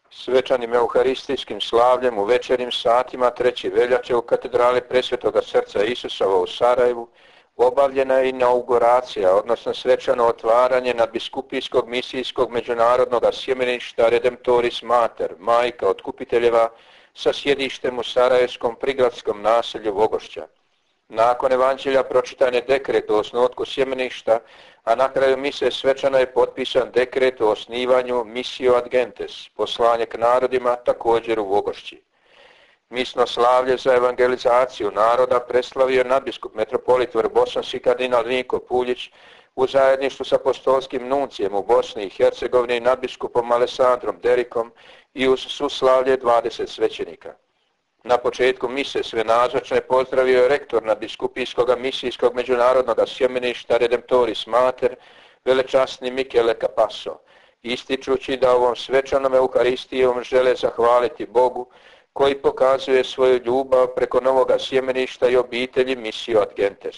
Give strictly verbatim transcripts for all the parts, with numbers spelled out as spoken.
Svečanim euharistijskim slavljem u večernjim satima treće veljače u katedrali Presvetoga srca Isusova u Sarajevu obavljena je inauguracija, odnosno svečano otvaranje nadbiskupijskog misijskog međunarodnog sjemeništa Redemptoris Mater, majka otkupiteljeva, sa sjedištem u sarajevskom prigradskom naselju Vogošća. Nakon evanđelja pročitan je dekret o osnutku sjemeništa, a na kraju mise svečano je potpisan dekret o osnivanju Missio ad Gentes, poslanje k narodima, također u Vogošći. Misno slavlje za evangelizaciju naroda preslavio nadbiskup metropolit Vrbosanski kardinal Vinko Puljić u zajedništvu s apostolskim nuncijem u Bosni i Hercegovini i nadbiskupom Alessandrom Derikom i uz suslavlje dvadeset svećenika. Na početku mise sve nazočne pozdravio je rektor nadbiskupijskog misijskog međunarodnog sjemeništa Redemptoris Mater, velečasni Michele Capasso, ističući da ovom svečanom euharistijom žele zahvaliti Bogu koji pokazuje svoju ljubav preko novoga sjemeništa i obitelji Missio ad Gentes.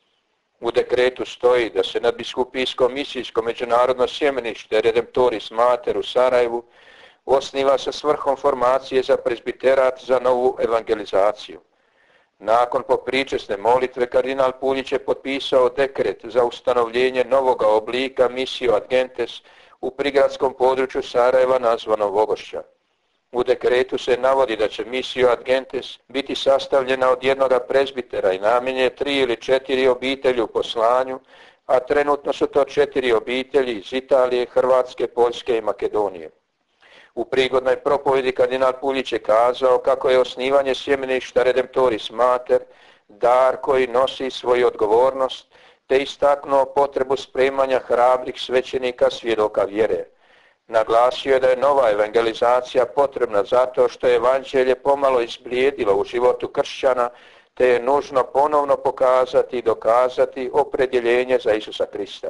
U dekretu stoji da se nadbiskupijsko misijsko međunarodno sjemenište Redemptoris Mater u Sarajevu osniva sa svrhom formacije za prezbiterat za novu evangelizaciju. Nakon popričesne molitve kardinal Puljić je potpisao dekret za ustanovljenje novoga oblika Missio ad Gentes u prigradskom području Sarajeva nazvano Vogošća. U dekretu se navodi da će Missio ad Gentes biti sastavljena od jednoga prezbitera i namijenje tri ili četiri obitelji u poslanju, a trenutno su to četiri obitelji iz Italije, Hrvatske, Poljske i Makedonije. U prigodnoj propovedi kardinal Puljić je kazao kako je osnivanje sjemeništa Redemptoris Mater dar koji nosi svoju odgovornost, te istaknuo potrebu spremanja hrabrih svećenika svjedoka vjere. Naglasio je da je nova evangelizacija potrebna zato što je evanđelje pomalo izblijedilo u životu kršćana, te je nužno ponovno pokazati i dokazati opredjeljenje za Isusa Krista.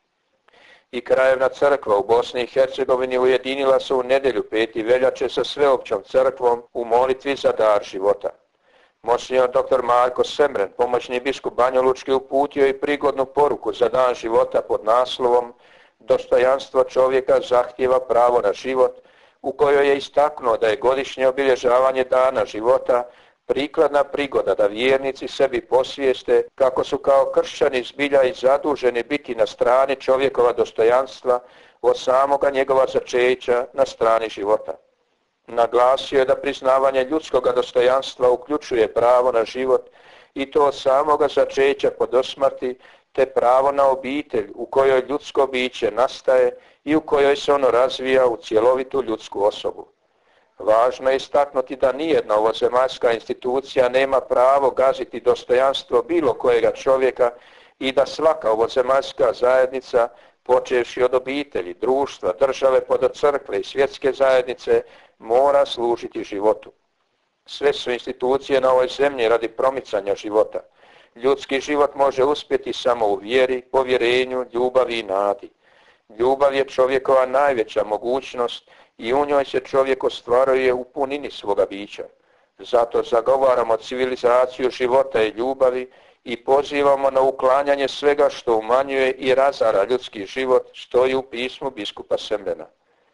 I krajevna crkva u Bosni i Hercegovini ujedinila se u nedjelju pete veljače sa sveopćom crkvom u molitvi za dar života. Monsignor doktor Marko Semren, pomoćni biskup Banjalučki, uputio i prigodnu poruku za dan života pod naslovom Dostojanstvo čovjeka zahtijeva pravo na život, u kojoj je istaknuo da je godišnje obilježavanje dana života prikladna prigoda da vjernici sebi posvijeste kako su kao kršćani zbilja i zaduženi biti na strani čovjekova dostojanstva od samoga njegova začeća na strani života. Naglasio je da priznavanje ljudskog dostojanstva uključuje pravo na život i to od samoga začeća po dosmrti, te pravo na obitelj u kojoj ljudsko biće nastaje i u kojoj se ono razvija u cjelovitu ljudsku osobu. Važno je istaknuti da nijedna ovozemaljska institucija nema pravo gaziti dostojanstvo bilo kojega čovjeka i da svaka ovozemaljska zajednica, počevši od obitelji, društva, države, pa do crkve i svjetske zajednice, mora služiti životu. Sve su institucije na ovoj zemlji radi promicanja života. Ljudski život može uspjeti samo u vjeri, povjerenju, ljubavi i nadi. Ljubav je čovjekova najveća mogućnost i u njoj se čovjek ostvaruje u punini svoga bića. Zato zagovaramo civilizaciju života i ljubavi i pozivamo na uklanjanje svega što umanjuje i razara ljudski život, stoji u pismu biskupa Semrena.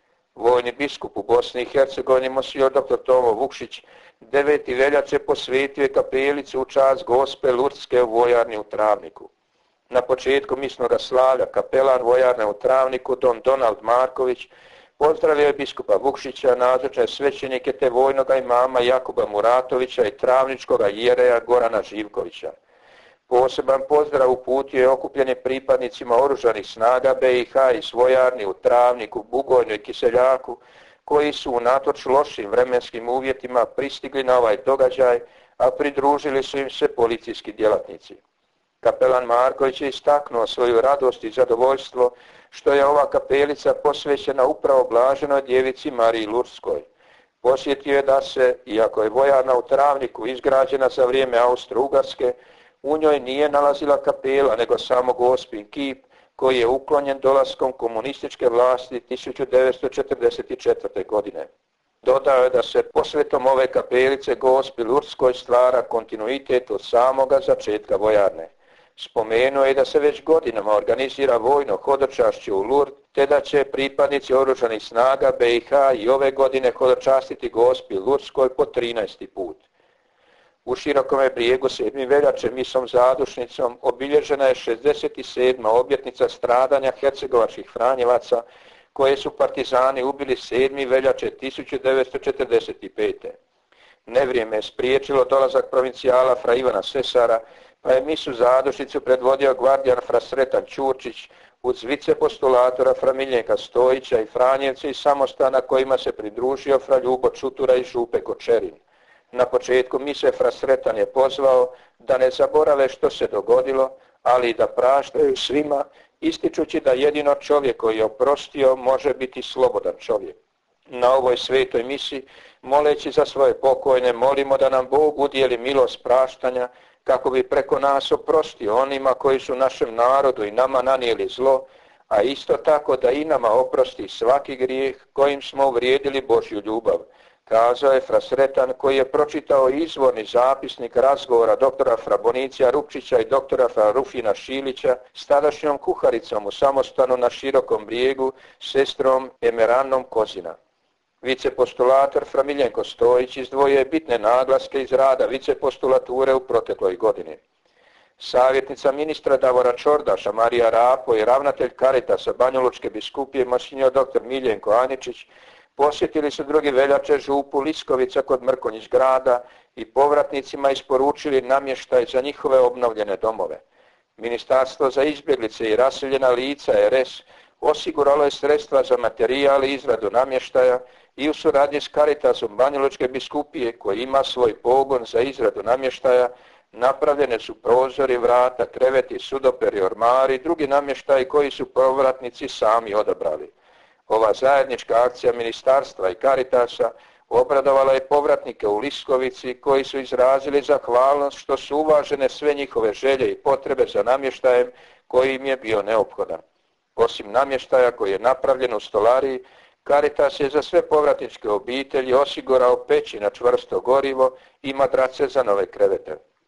Vojni biskup u Bosni i Hercegovini monsignor doktor Tomo Vukšić devete veljače posvetio je kapelicu u čast Gospe Lurdske u vojarni u Travniku. Na početku misnoga slavlja kapelan vojarne u Travniku don Donald Marković pozdravio je biskupa Vukšića, nazočne svećenike te vojnoga imama Jakuba Muratovića i travničkoga jereja Gorana Živkovića. Poseban pozdrav uputio je okupljenim pripadnicima oružanih snaga be i ha iz vojarni u Travniku, Bugojnu i Kiseljaku, koji su unatoč lošim vremenskim uvjetima pristigli na ovaj događaj, a pridružili su im se policijski djelatnici. Kapelan Marković je istaknuo svoju radost i zadovoljstvo što je ova kapelica posvećena upravo blaženoj djevici Mariji Lurdskoj. Posjetio je da se, iako je vojarna u Travniku izgrađena za vrijeme Austro-Ugarske, u njoj nije nalazila kapela nego samo Gospin kip koji je uklonjen dolaskom komunističke vlasti tisuću devetsto četrdeset četvrte. godine. Dodao je da se posvetom ove kapelice Gospi Lurdskoj stvara kontinuitet od samoga začetka vojarne. Spomenuo je da se već godinama organizira vojno hodočašće u Lurd, te da će pripadnici oružanih snaga B i H i ove godine hodočastiti Gospi Lurdskoj po trinaesti put. U Širokome Brijegu sedmog veljače misom zadušnicom obilježena je šezdeset sedma obljetnica stradanja hercegovačkih Franjevaca koje su partizani ubili sedmog veljače tisuću devetsto četrdeset pete. Nevrijeme je spriječilo dolazak provincijala fra Ivana Sesara, pa je misu zadušnicu predvodio gvardijan fra Sretan Ćurčić uz vicepostulatora fra Miljenka Stojića i Franjevci iz samostana kojima se pridružio fra Ljubo Čutura i Župe Kočerin. Na početku mise fra Sretan je pozvao da ne zaborave što se dogodilo, ali i da praštaju svima, ističući da jedino čovjek koji je oprostio može biti slobodan čovjek. Na ovoj svetoj misi, moleći za svoje pokojne, molimo da nam Bog udijeli milost praštanja, kako bi preko nas oprostio onima koji su našem narodu i nama nanijeli zlo, a isto tako da i nama oprosti svaki grijeh kojim smo uvrijedili Božju ljubav, kazao je fra Sretan koji je pročitao izvorni zapisnik razgovora doktora fra Bonicija Rupčića i doktora fra Rufina Šilića s tadašnjom kuharicom u samostanu na Širokom Brijegu, sestrom Emeranom Kozina. Vicepostulator fra Miljenko Stojić izdvojio je bitne naglaske iz rada vicepostulature u protekloj godini. Savjetnica ministra Davora Čordaša Marija Rapo i ravnatelj Karitasa Banjalučke biskupije monsinjor doktor Miljenko Aničić posjetili su drugi veljače župu Liskovica kod Mrkonjić grada i povratnicima isporučili namještaj za njihove obnovljene domove. Ministarstvo za izbjeglice i raseljena lica R S osiguralo je sredstva za materijal i izradu namještaja i u suradnji s Karitasom Banjalučke biskupije koji ima svoj pogon za izradu namještaja napravljene su prozori, vrata, kreveti, sudoperi, ormari i drugi namještaji koji su povratnici sami odabrali. Ova zajednička akcija ministarstva i Karitasa obradovala je povratnike u Liskovici koji su izrazili zahvalnost što su uvažene sve njihove želje i potrebe za namještajem koji im je bio neophodan. Osim namještaja koji je napravljen u stolariji, Karitas je za sve povratničke obitelji osigurao peći na čvrsto gorivo i madrace za nove krevete.